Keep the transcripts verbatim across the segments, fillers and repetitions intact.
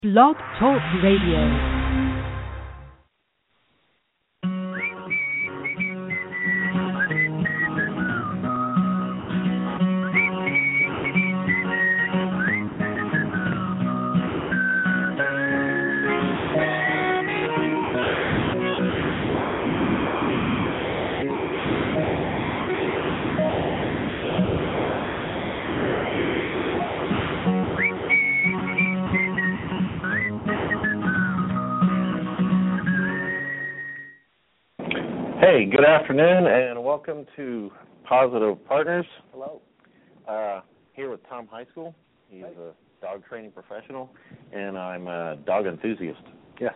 Blog Talk Radio. Hey, good afternoon, and welcome to Positive Partners. Hello. Uh, here with Tom Heiskell. He's a dog training professional, and I'm a dog enthusiast. Yes.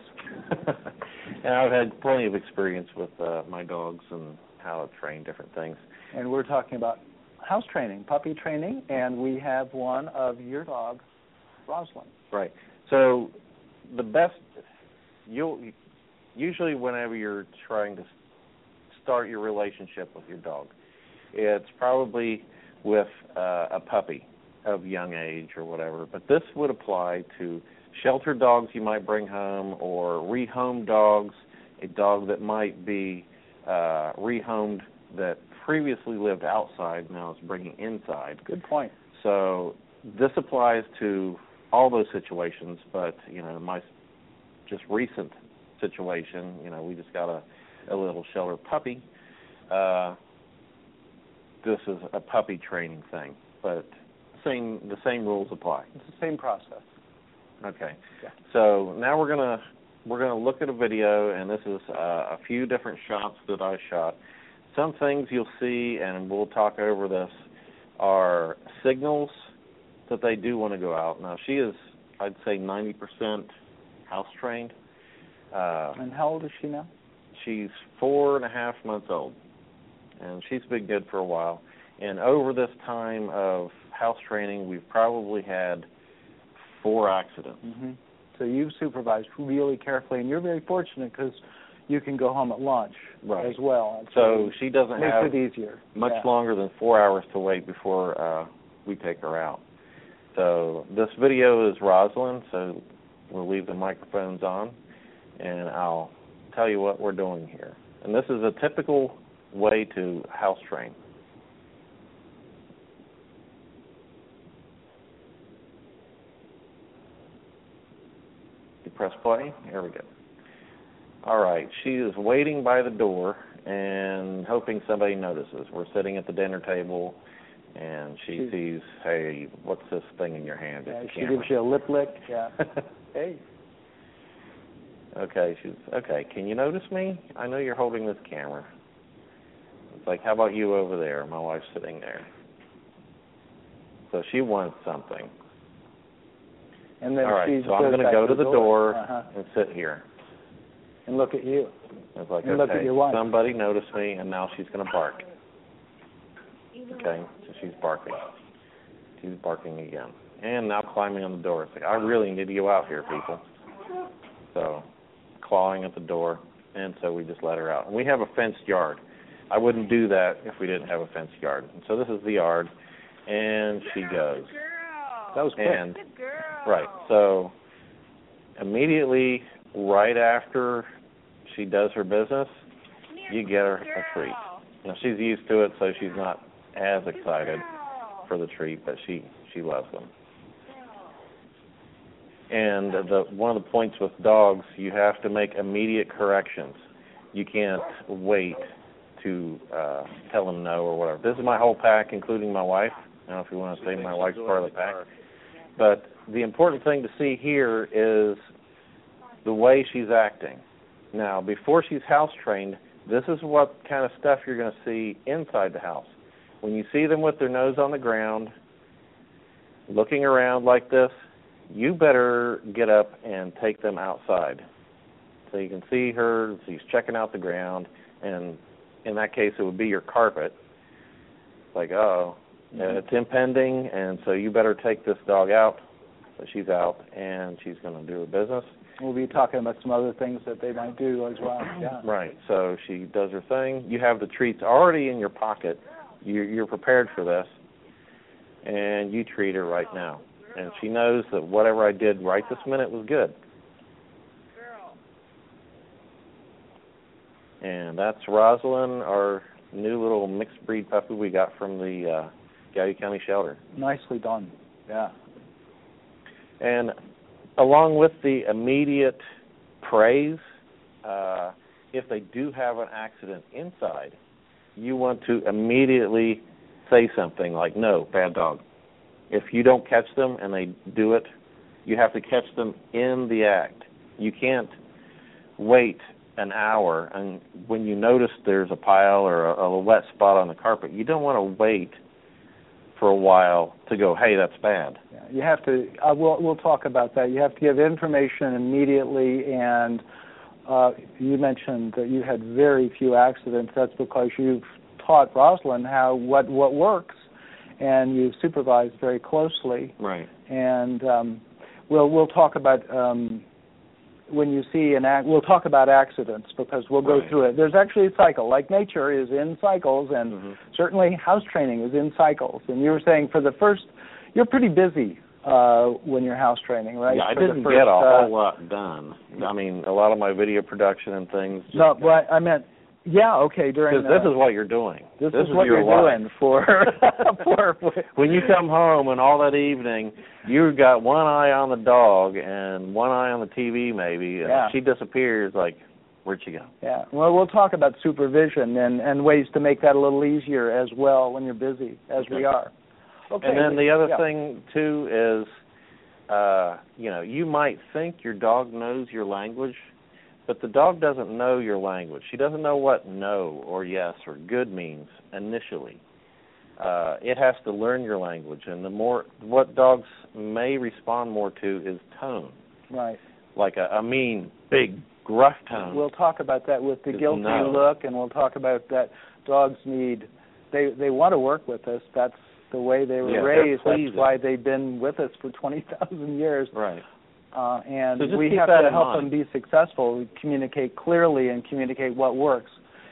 And I've had plenty of experience with uh, my dogs and how to train different things. And we're talking about house training, puppy training, and we have one of your dog, Rosalind. Right. So the best, you'll usually whenever you're trying to start your relationship with your dog, it's probably with uh, a puppy of young age or whatever, but this would apply to shelter dogs you might bring home, or rehomed dogs, a dog that might be uh, rehomed that previously lived outside, now is bringing inside. Good point. So this applies to all those situations, but, you know, my just recent situation, you know, we just got a a little shelter puppy. Uh, this is a puppy training thing, but same the same rules apply. It's the same process. Okay. Yeah. So now we're gonna we're gonna look at a video, and this is uh, a few different shots that I shot. Some things you'll see, and we'll talk over this, are signals that they do want to go out. Now she is, I'd say, ninety percent house trained. Uh, and how old is she now? She's four and a half months old, and she's been good for a while. And over this time of house training, we've probably had four accidents. Mm-hmm. So you've supervised really carefully, and you're very fortunate because you can go home at lunch right. as well. So she doesn't makes have it easier. much yeah. longer than four hours to wait before uh, we take her out. So this video is Rosalind, so we'll leave the microphones on, and I'll tell you what we're doing here. And this is a typical way to house train. You press play. Here we go. All right. She is waiting by the door and hoping somebody notices. We're sitting at the dinner table, and she, she sees, hey, what's this thing in your hand? Yeah, it's she gives you a lip lick. Yeah. Hey. Okay, she's okay. Can you notice me? I know you're holding this camera. It's like, how about you over there? My wife's sitting there. So she wants something. And then all right, she so I'm going to go to the door, door uh-huh. and sit here. And look at you. It's like, and okay, look at your wife. Somebody noticed me, and now she's going to bark. Okay, so she's barking. She's barking again. And now climbing on the door. It's like, I really need to go out here, people. So clawing at the door, and so we just let her out. And we have a fenced yard. I wouldn't do that if we didn't have a fenced yard. And so this is the yard, and she goes. That was quick. And, right. So immediately, right after she does her business, you get her a treat. Now she's used to it, so she's not as excited for the treat, but she she loves them. And the one of the points with dogs, you have to make immediate corrections. You can't wait to uh, tell them no or whatever. This is my whole pack, including my wife. I don't know if you want to say my wife's part of the pack. But the important thing to see here is the way she's acting. Now, before she's house trained, this is what kind of stuff you're going to see inside the house. When you see them with their nose on the ground, looking around like this, you better get up and take them outside. So you can see her, she's checking out the ground, and in that case it would be your carpet. It's like, uh-oh, mm-hmm. It's impending, and so you better take this dog out. So she's out, and she's going to do her business. We'll be talking about some other things that they might do as well. Yeah. Right, so she does her thing. You have the treats already in your pocket. You're, you're prepared for this, and you treat her right now. and she knows that whatever I did right this minute was good. And that's Rosalind, our new little mixed breed puppy we got from the uh, Gowdy County shelter. Nicely done. Yeah. And along with the immediate praise, uh, if they do have an accident inside, you want to immediately say something like, no, bad dog. If you don't catch them and they do it, you have to catch them in the act. You can't wait an hour, and when you notice there's a pile or a, a wet spot on the carpet, you don't want to wait for a while to go, hey, that's bad. Yeah, you have to, uh, we'll, we'll talk about that. You have to give information immediately, and uh, you mentioned that you had very few accidents. That's because you've taught Rosalind how what, what works, and you've supervised very closely. Right. And um, we'll, we'll talk about... Um, when you see an act, we'll talk about accidents because we'll go right. through it. There's actually a cycle. Like nature is in cycles, and mm-hmm. certainly house training is in cycles. And you were saying for the first, you're pretty busy uh, when you're house training, right? Yeah, I for didn't first, get a uh, whole lot done. I mean, a lot of my video production and things. Just no, but I meant, yeah, okay, during Because this uh, is what you're doing. This, this is, is what your you're life. doing for, for, for when you come home and all that evening, you've got one eye on the dog and one eye on the T V maybe, and yeah. she disappears, like, where'd she go? Yeah, well, we'll talk about supervision and, and ways to make that a little easier as well when you're busy, as okay. we are. Okay. And then the other yeah. thing, too, is, uh, you know, you might think your dog knows your language, but the dog doesn't know your language. She doesn't know what no or yes or good means initially. Uh, it has to learn your language, and the more what dogs may respond more to is tone. Right. Like a, a mean, big, gruff tone. We'll talk about that with the It's guilty no. look, and we'll talk about that dogs need, they they want to work with us. That's the way they were yeah, raised. That's pleasing. why they've been with us for twenty thousand years. Right. Uh, and so we keep have that to in help mind. them be successful. We communicate clearly and communicate what works.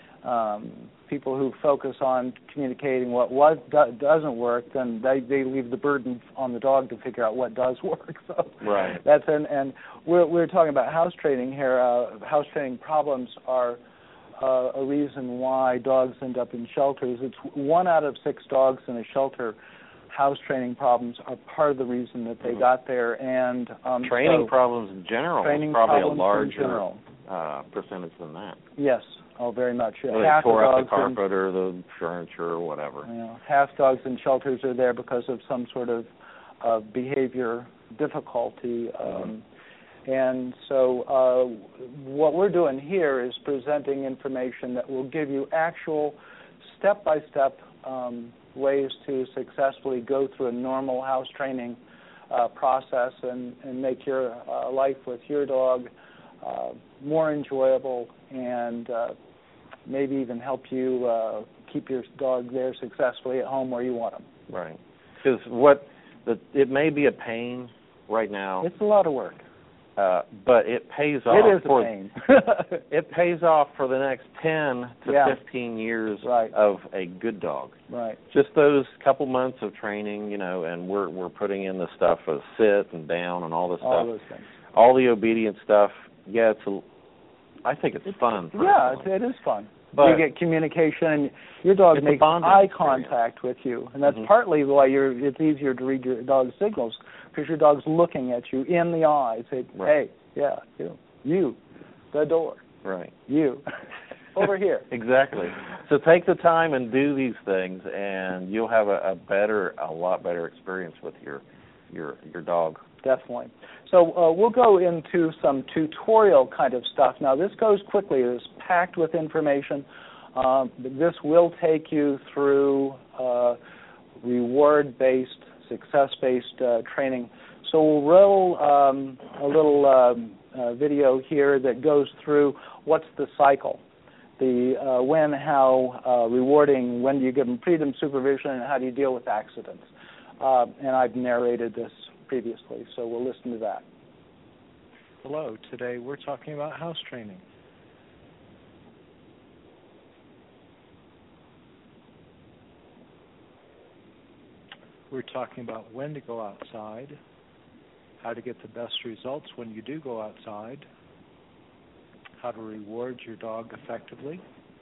Um, people who focus on communicating what was, do, doesn't work, then they, they leave the burden on the dog to figure out what does work. So right. that's an, and we're we're talking about house training here. Uh, house training problems are uh, a reason why dogs end up in shelters. It's one out of six dogs in a shelter. House training problems are part of the reason that they mm-hmm. got there, and um, training so problems in general training is probably a problems in larger general. uh, percentage than that. Yes, oh, very much. Well, half they tore the up dogs the carpet or the furniture or whatever. In, you know, half dogs in shelters are there because of some sort of uh, behavior difficulty. Um, mm-hmm. And so uh, what we're doing here is presenting information that will give you actual step-by-step um, ways to successfully go through a normal house training uh, process and, and make your uh, life with your dog uh, more enjoyable and uh, maybe even help you uh, keep your dog there successfully at home where you want them. Right. Because what the, it may be a pain right now. It's a lot of work. Uh, but it pays off. It is for, a pain. It pays off for the next ten to yeah. fifteen years right. of a good dog. Right. Just those couple months of training, you know, and we're we're putting in the stuff of sit and down and all this all stuff. Those things. All the obedient stuff. Yeah, it's. A, I think it's, it's fun. Yeah, it, it is fun. But you get communication, and your dog makes eye contact with you, and that's mm-hmm. partly why you're. It's easier to read your dog's signals because your dog's looking at you in the eyes. Say, right. hey, yeah, you, you, the door, right, you, over here. Exactly. So take the time and do these things, and you'll have a, a better, a lot better experience with your your your dog. Definitely. So uh, we'll go into some tutorial kind of stuff. Now, this goes quickly. It's packed with information. Um, this will take you through uh, reward-based, success-based uh, training. So we'll roll um, a little um, uh, video here that goes through what's the cycle, the uh, when, how, uh, rewarding, when do you give them freedom, supervision, and how do you deal with accidents. Uh, and I've narrated this previously, so we'll listen to that. Hello, today we're talking about house training. We're talking about when to go outside, how to get the best results when you do go outside, how to reward your dog effectively,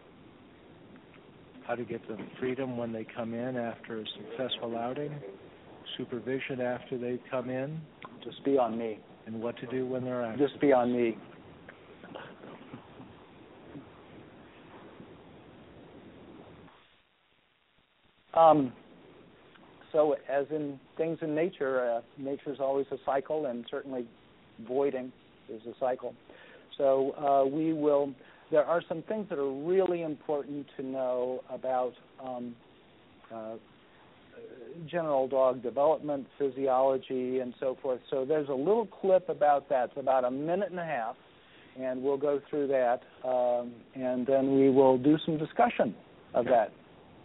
how to get them freedom when they come in after a successful outing, supervision after they come in. Just be on me. And what to do when they're out. Just be on me. Um, so as in things in nature, uh, nature's always a cycle, and certainly voiding is a cycle. So uh, we will, there are some things that are really important to know about um, uh, general dog development, physiology, and so forth. So there's a little clip about that. It's about a minute and a half, and we'll go through that, um, and then we will do some discussion of that.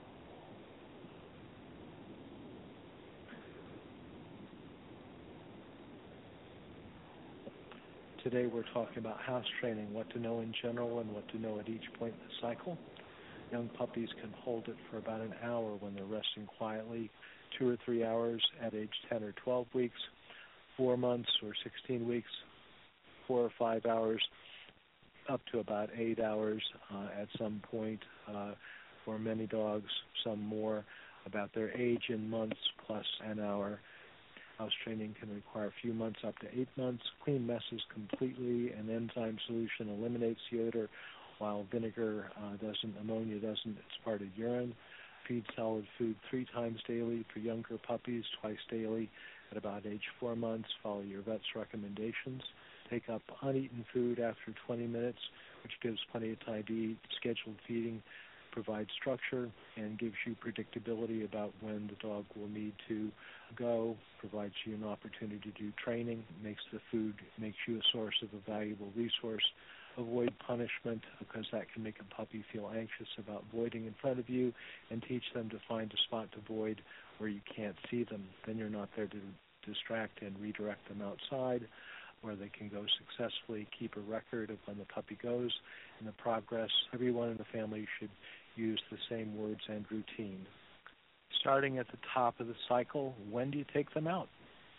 Today we're talking about house training, what to know in general and what to know at each point in the cycle. Young puppies can hold it for about an hour when they're resting quietly, two or three hours at age ten or twelve weeks, four months or sixteen weeks, four or five hours, up to about eight hours uh, at some point. Uh, for many dogs, some more, about their age in months plus an hour. House training can require a few months up to eight months. Clean messes completely. An enzyme solution eliminates the odor, while vinegar uh, doesn't, ammonia doesn't. It's part of urine. Feed solid food three times daily for younger puppies, twice daily at about age four months. Follow your vet's recommendations. Take up uneaten food after twenty minutes, which gives plenty of time to eat. Scheduled feeding provides structure and gives you predictability about when the dog will need to go, provides you an opportunity to do training, makes the food, makes you a source of a valuable resource. Avoid punishment, because that can make a puppy feel anxious about voiding in front of you, and teach them to find a spot to void where you can't see them. Then you're not there to distract and redirect them outside, where they can go successfully. Keep a record of when the puppy goes and the progress. Everyone in the family should use the same words and routine. Starting at the top of the cycle, when do you take them out?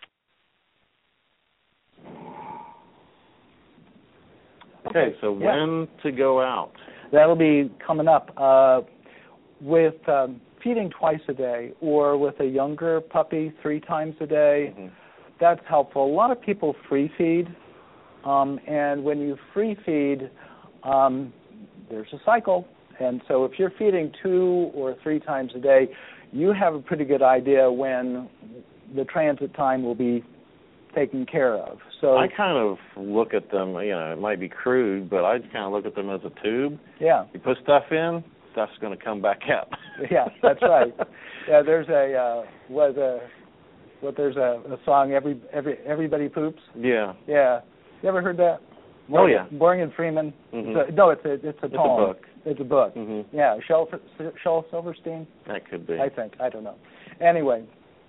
Okay, so yeah. when to go out? That'll be coming up. Uh, with um, feeding twice a day, or with a younger puppy three times a day, Mm-hmm. that's helpful. A lot of people free feed, um, and when you free feed, um, there's a cycle. And so if you're feeding two or three times a day, you have a pretty good idea when the transit time will be taken care of. So I kind of look at them, you know, it might be crude, but I kind of look at them as a tube. Yeah. You put stuff in, stuff's going to come back out. Yeah, that's right. Yeah, there's a uh, what a what there's a, a song, every every everybody poops. Yeah. Yeah. You ever heard that? Oh yeah. Boring and Freeman. Mm-hmm. It's a, no, it's a it's a It's poem. a book. It's a book. Mm-hmm. Yeah, Shel Shel Silverstein. That could be. I think. I don't know. Anyway,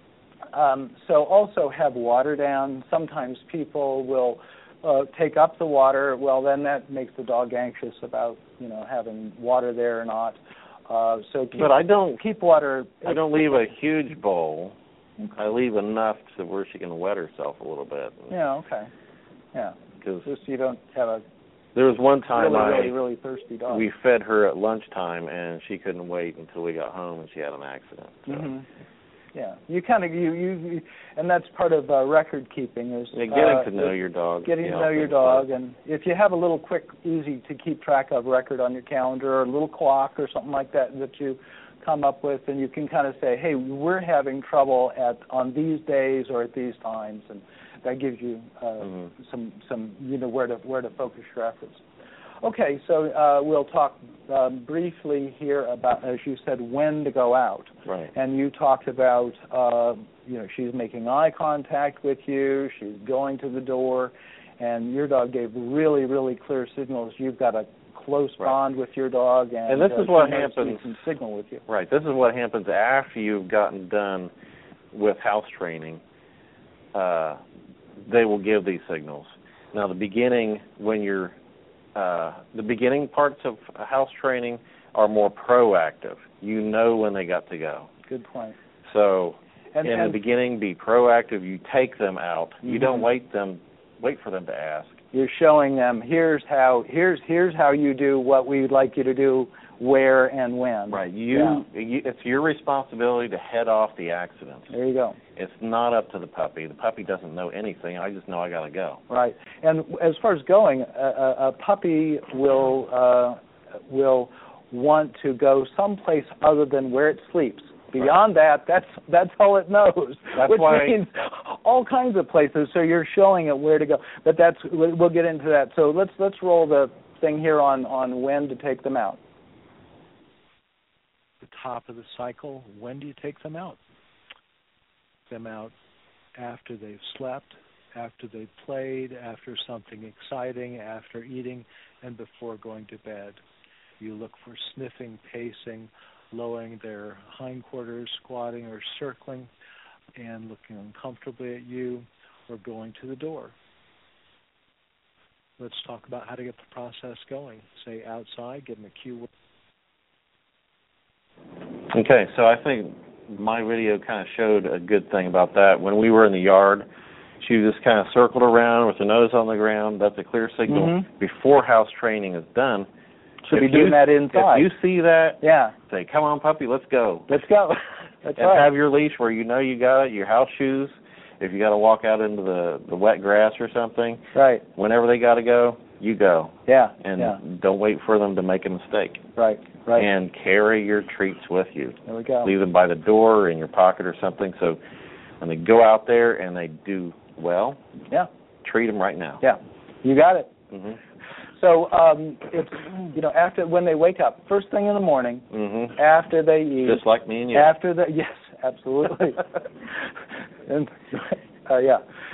um, so also have water down. Sometimes people will uh, take up the water. Well, then that makes the dog anxious about, you know, having water there or not. Uh, so keep, but I don't keep water. I don't leave a huge bowl. I leave enough to where she can wet herself a little bit. Yeah. Okay. Yeah. Because just so you don't have a there was one time really, I really, really thirsty dog. we fed her at lunchtime, and she couldn't wait until we got home, and she had an accident. So. Mm-hmm. Yeah, you kind of you, you you, and that's part of uh, record keeping is yeah, getting uh, to know your dog. Getting you to know, know your dog, and if you have a little quick, easy to keep track of record on your calendar, or a little clock or something like that that you come up with, and you can kind of say, hey, we're having trouble at on these days or at these times, and that gives you uh, mm-hmm. some some you know where to where to focus your efforts. Okay, so uh, we'll talk um, briefly here about, as you said, when to go out. Right. And you talked about, uh, you know, she's making eye contact with you, she's going to the door, and your dog gave really, really clear signals. You've got a close right. bond with your dog, and, and this uh, is what she happens. Can signal with you. Right. This is what happens after you've gotten done with house training. Uh, they will give these signals. Now, the beginning, when you're Uh, the beginning parts of house training are more proactive. You know when they got to go. Good point. So And, in and the beginning, be proactive. You take them out. Mm-hmm. You don't wait them. Wait for them to ask. You're showing them here's how here's here's how you do what we'd like you to do, where and when. Right. You, yeah. you. It's your responsibility to head off the accidents. There you go. It's not up to the puppy. The puppy doesn't know anything. I just know I got to go. Right. And as far as going, a, a, a puppy will uh, will want to go someplace other than where it sleeps. Beyond right. that, that's that's all it knows. That's which why means all kinds of places. So you're showing it where to go. But that's we'll get into that. So let's let's roll the thing here on, on when to take them out. The top of the cycle. When do you take them out? Them out after they've slept, after they've played, after something exciting, after eating, and before going to bed. You look for sniffing, pacing, lowering their hindquarters, squatting or circling, and looking uncomfortably at you, or going to the door. Let's talk about how to get the process going. Say outside, give them a cue word. Okay, so I think my video kind of showed a good thing about that. When we were in the yard, she just kind of circled around with her nose on the ground. That's a clear signal mm-hmm. before house training is done. Should if be doing you, that inside. If you see that, yeah. say, come on, puppy, let's go. Let's go. That's and right. have your leash where you know you got it, your house shoes. If you got to walk out into the, the wet grass or something, right. whenever they got to go, you go. Yeah. And yeah. don't wait for them to make a mistake. Right. Right. And carry your treats with you. There we go. Leave them by the door or in your pocket or something. So when they go out there and they do well, yeah, treat them right now. Yeah, you got it. Mm-hmm. So um, it's you know after when they wake up, first thing in the morning, mm-hmm. after they eat, just like me and you. After the yes, absolutely. and uh, yeah.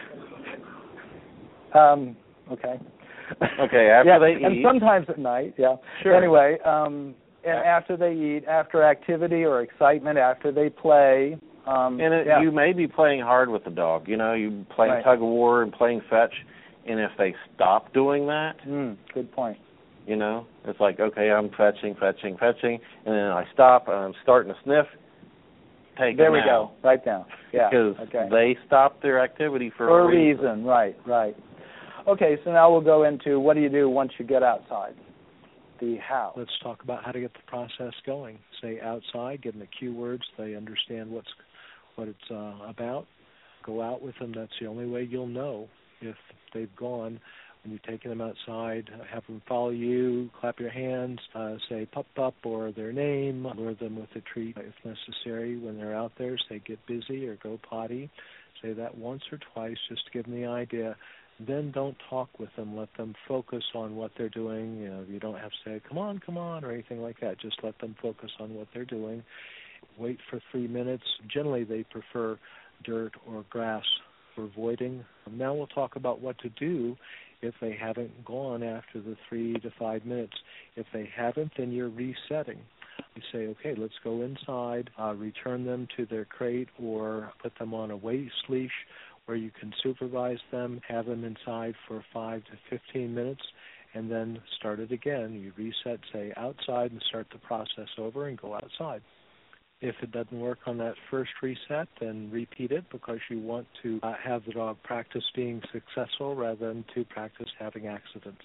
Um, okay. Okay. After yeah, they and eat, and sometimes at night. Yeah. Sure. Anyway, um, and after they eat, after activity or excitement, after they play. Um, and it, yeah. you may be playing hard with the dog. You know, you playing right. tug of war and playing fetch. And if they stop doing that, mm, good point. You know, it's like, okay, I'm fetching, fetching, fetching, and then I stop and I'm starting to sniff. Take there them we out. go, right down. Yeah, because okay. they stopped their activity for, for a reason. reason. Right, right. Okay, so now we'll go into what do you do once you get outside? The how. Let's talk about how to get the process going. Say outside, give them the cue words. They understand what's what it's uh, about. Go out with them. That's the only way you'll know if they've gone. When you're taking them outside, have them follow you, clap your hands, uh, say pup pup or their name, lure them with a treat if necessary. When they're out there, say get busy or go potty. Say that once or twice just to give them the idea. Then don't talk with them. Let them focus on what they're doing. You know, you don't have to say, come on, come on, or anything like that. Just let them focus on what they're doing. Wait for three minutes. Generally, they prefer dirt or grass for voiding. Now we'll talk about what to do if they haven't gone after the three to five minutes. If they haven't, then you're resetting. You say, okay, let's go inside, uh, return them to their crate or put them on a waist leash where you can supervise them, have them inside for five to fifteen minutes, and then start it again. You reset, say, outside, and start the process over and go outside. If it doesn't work on that first reset, then repeat it because you want to uh, have the dog practice being successful rather than to practice having accidents.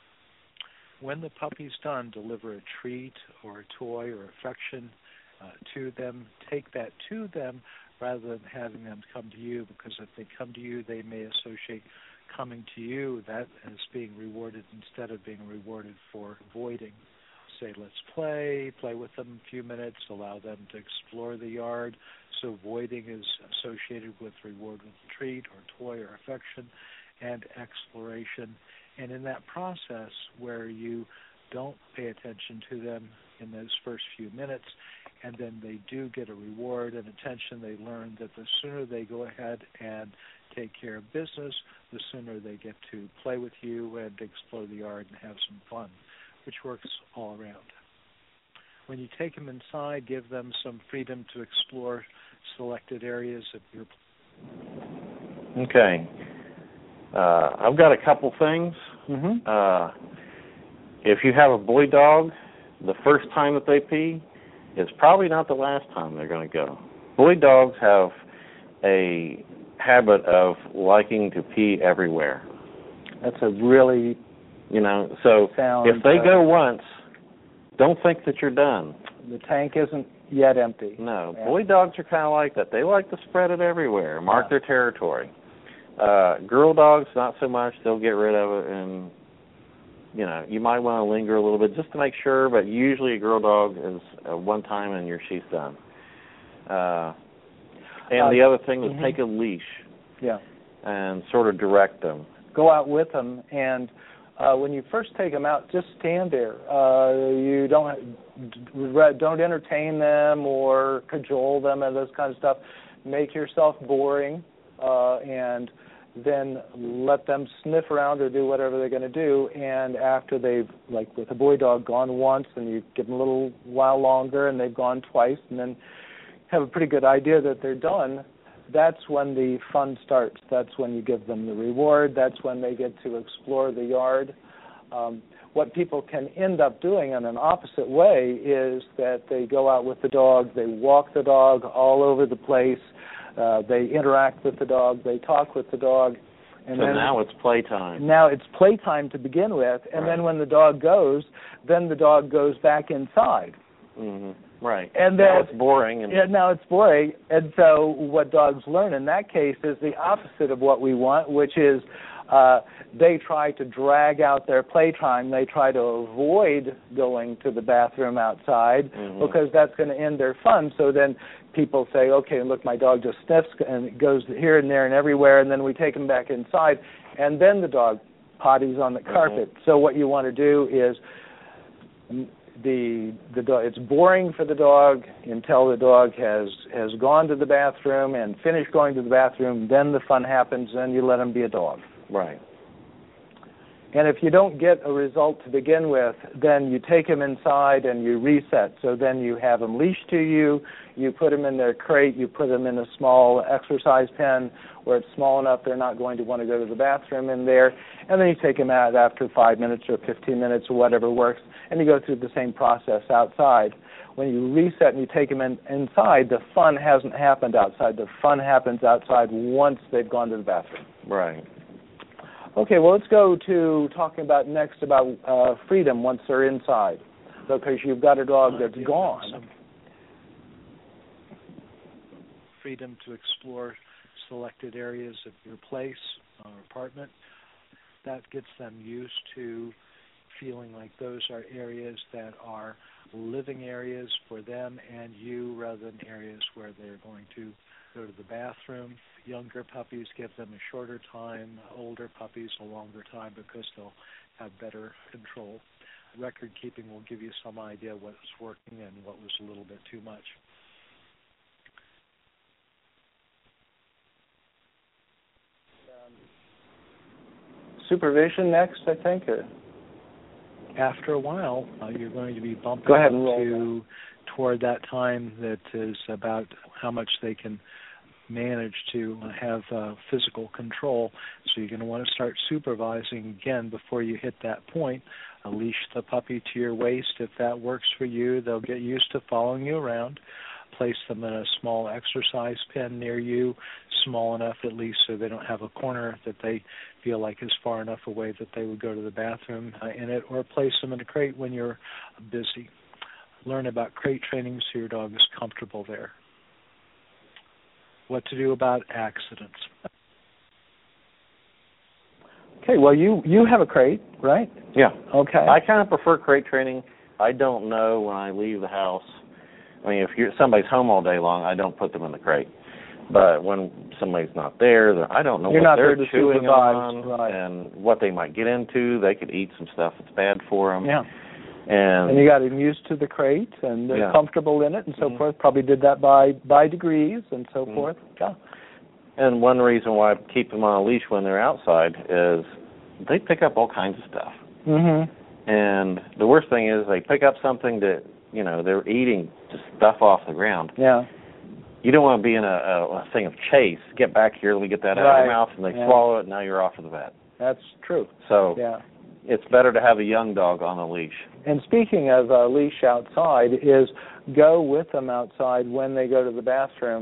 When the puppy's done, deliver a treat or a toy or affection uh, to them. Take that to them rather than having them come to you, because if they come to you, they may associate coming to you that as being rewarded instead of being rewarded for avoiding. Say, let's play, play with them a few minutes, allow them to explore the yard. So voiding is associated with reward with a treat or toy or affection, and exploration. And in that process where you don't pay attention to them in those first few minutes, and then they do get a reward and attention, they learn that the sooner they go ahead and take care of business, the sooner they get to play with you and explore the yard and have some fun, which works all around. When you take them inside, give them some freedom to explore selected areas of your. Okay. Uh, I've got a couple things. Mm-hmm. Uh, if you have a boy dog, the first time that they pee is probably not the last time they're going to go. Boy dogs have a habit of liking to pee everywhere. That's a really You know, so sound, if they uh, go once, don't think that you're done. the tank isn't yet empty. No, Yeah. boy dogs are kind of like that. They like to spread it everywhere, mark Yeah. their territory. Uh, girl dogs, not so much. They'll get rid of it, and you know, you might want to linger a little bit just to make sure. But usually, a girl dog is uh, one time, and you're she's done. Uh, and Uh, the other thing was mhm. take a leash Yeah. and sort of direct them. Go out with them, and uh, when you first take them out, just stand there. Uh, you don't don't entertain them or cajole them and those kind of stuff. Make yourself boring, uh, and then let them sniff around or do whatever they're going to do. And after they've, like with a boy dog, gone once, and you give them a little while longer, and they've gone twice, and then have a pretty good idea that they're done, that's when the fun starts. That's when you give them the reward. That's when they get to explore the yard. Um, what people can end up doing in an opposite way is that they go out with the dog, they walk the dog all over the place, uh, they interact with the dog, they talk with the dog. And so then now it's playtime. Now it's playtime to begin with, and Right. then when the dog goes, then the dog goes back inside. Mm-hmm. Right. And now then it's boring. And Yeah, now it's boring. And so what dogs learn in that case is the opposite of what we want, which is uh, they try to drag out their playtime. They try to avoid going to the bathroom outside mm-hmm. because that's going to end their fun. So then people say, okay, look, my dog just sniffs and it goes here and there and everywhere, and then we take him back inside, and then the dog potties on the carpet. Mm-hmm. So what you want to do is the the dog, it's boring for the dog until the dog has has gone to the bathroom and finished going to the bathroom. Then the fun happens. Then you let him be a dog. Right. And if you don't get a result to begin with, then you take him inside and you reset. So then you have him leashed to you, you put him in their crate, you put him in a small exercise pen where it's small enough they're not going to want to go to the bathroom in there, and then you take him out after five minutes or fifteen minutes or whatever works, and you go through the same process outside. When you reset and you take him in, inside, the fun hasn't happened outside. The fun happens outside once they've gone to the bathroom. Right. Okay, well, let's go to talking about next about uh, freedom once they're inside, because you've got a dog that's gone. Freedom to explore selected areas of your place or apartment. That gets them used to feeling like those are areas that are living areas for them and you, rather than areas where they're going to go to the bathroom. Younger puppies give them a shorter time, older puppies a longer time because they'll have better control. Record keeping will give you some idea what was working and what was a little bit too much. Supervision next, I think. Or? After a while, uh, you're going to be bumping Go ahead up and roll to toward that time that is about how much they can manage to have uh, physical control. So you're going to want to start supervising again before you hit that point. Uh, leash the puppy to your waist. If that works for you, they'll get used to following you around. Place them in a small exercise pen near you, small enough at least so they don't have a corner that they feel like is far enough away that they would go to the bathroom uh, in it, or place them in a crate when you're busy. Learn about crate training so your dog is comfortable there. What to do about accidents. Okay, well, you, you have a crate, right? Yeah. Okay. I kind of prefer crate training. I don't know when I leave the house. I mean, if you're, somebody's home all day long, I don't put them in the crate. But when somebody's not there, I don't know You're what not they're there to chewing supervise, on right. and what they might get into. They could eat some stuff that's bad for them. Yeah. And, and you got them used to the crate, and they're yeah. comfortable in it, and so mm-hmm. forth. Probably did that by, by degrees, and so mm-hmm. forth. Yeah. And one reason why I keep them on a leash when they're outside is they pick up all kinds of stuff. Mm-hmm. And the worst thing is they pick up something that, you know, they're eating just stuff off the ground. Yeah. You don't want to be in a, a, a thing of chase. Get back here, let me get that out right. of your mouth, and they yeah. swallow it, and now you're off to the vet. That's true. So yeah. it's better to have a young dog on a leash. And speaking of a leash outside, is go with them outside when they go to the bathroom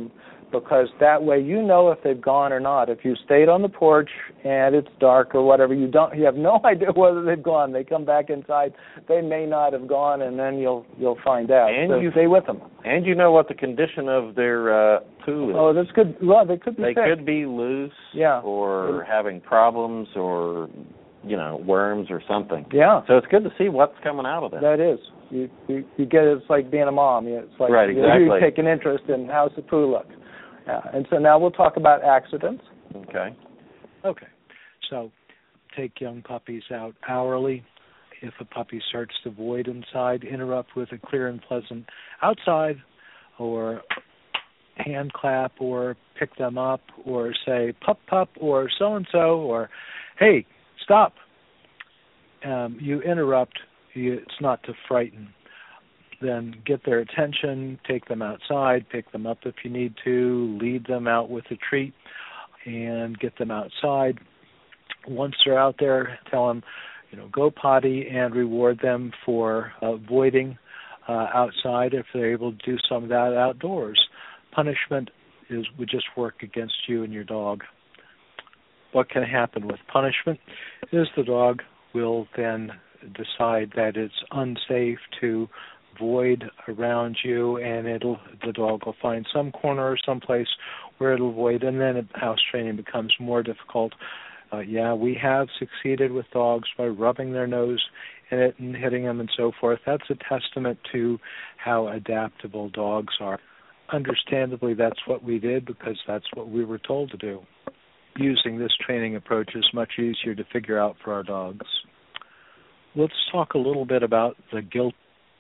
because that way you know if they've gone or not. If you stayed on the porch and it's dark or whatever, you don't you have no idea whether they've gone. They come back inside, they may not have gone, and then you'll you'll find out. And so you stay with them. And you know what the condition of their uh, poo is. Oh, that's good. Well, they could be They sick. could be loose, yeah. or having problems, or you know, worms or something. Yeah. So it's good to see what's coming out of them. That is. You, you you get it, it's like being a mom. It's like right, you, exactly. you take an interest in how's the poo look. Yeah. And so now we'll talk about accidents. Okay. Okay. So take young puppies out hourly. If a puppy starts to void inside, interrupt with a clear and pleasant outside, or hand clap, or pick them up, or say pup pup, or so and so, or hey, stop. Um, you interrupt. You, it's not to frighten. Then get their attention, take them outside, pick them up if you need to, lead them out with a treat, and get them outside. Once they're out there, tell them, you know, go potty, and reward them for avoiding uh, outside if they're able to do some of that outdoors. Punishment is would just work against you and your dog. What can happen with punishment is the dog will then decide that it's unsafe to void around you, and it'll the dog will find some corner or some place where it'll void, and then house training becomes more difficult. Uh, yeah, we have succeeded with dogs by rubbing their nose in it and hitting them and so forth. That's a testament to how adaptable dogs are. Understandably, that's what we did because that's what we were told to do. Using this training approach is much easier to figure out for our dogs. Let's talk a little bit about the guilt.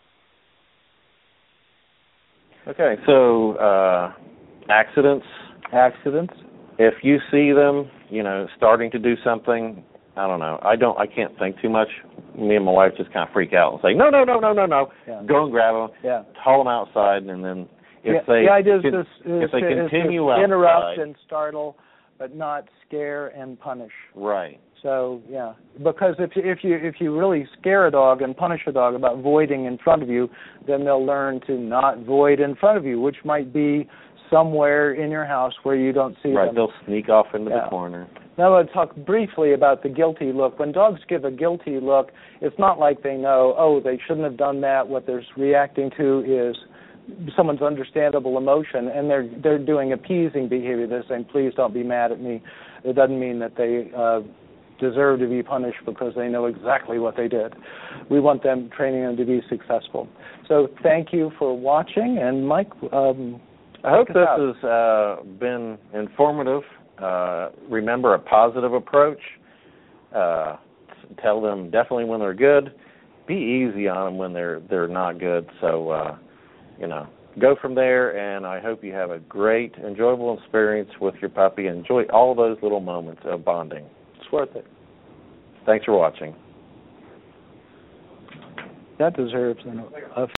Okay, so uh, accidents. Accidents. If you see them, you know, starting to do something, I don't know. I don't. I can't think too much. Me and my wife just kind of freak out and say, no, no, no, no, no, no. Yeah. Go and grab them. Yeah. Haul them outside, and then if yeah, they the idea is con- this, is if they to, continue is to interrupt outside, and startle, but not scare and punish. right. So yeah, because if you, if you if you really scare a dog and punish a dog about voiding in front of you, then they'll learn to not void in front of you, which might be somewhere in your house where you don't see right. them. They'll sneak off into Yeah. the corner. Now I'll talk briefly about the guilty look. When dogs give a guilty look, it's not like they know, oh, they shouldn't have done that. What they're reacting to is someone's understandable emotion, and they're they're doing appeasing behavior. They're saying, please don't be mad at me. It doesn't mean that they uh, deserve to be punished because they know exactly what they did. We want them, training them to be successful. So thank you for watching, and Mike, um, I hope this out. has uh, been informative. Uh, remember a positive approach. Uh, tell them definitely when they're good. Be easy on them when they're they're not good. So, uh, you know, go from there, and I hope you have a great, enjoyable experience with your puppy. Enjoy all those little moments of bonding. It's worth it. Thanks for watching. That deserves an, a